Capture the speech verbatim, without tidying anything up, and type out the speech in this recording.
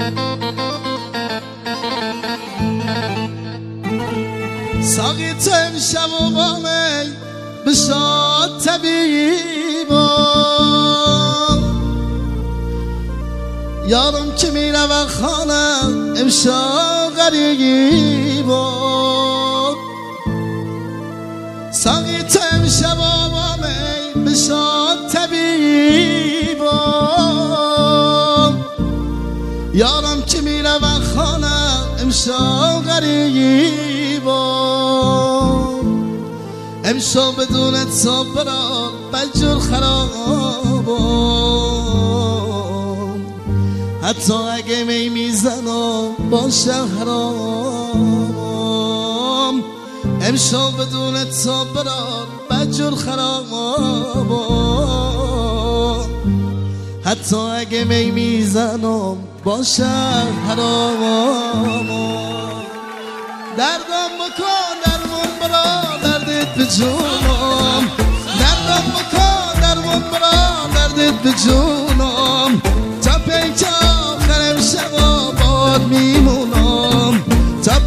ساقی تو امشب و بامی بشاد طبیبم یارم که میره و خانم امشب غریبم ساقی تو امشب و بامی بشاد طبیبم یارم که میره و خانم امشب غریبم امشب بدون تو برام بجور خرابم حتی اگه می میزنم باشه حرام امشب بدون تو برام بجور خرابم حتی اگه می میزنم باشه حرام دردم بکن درمون برا دردت بجونم دردم بکن درمون برا دردت بجونم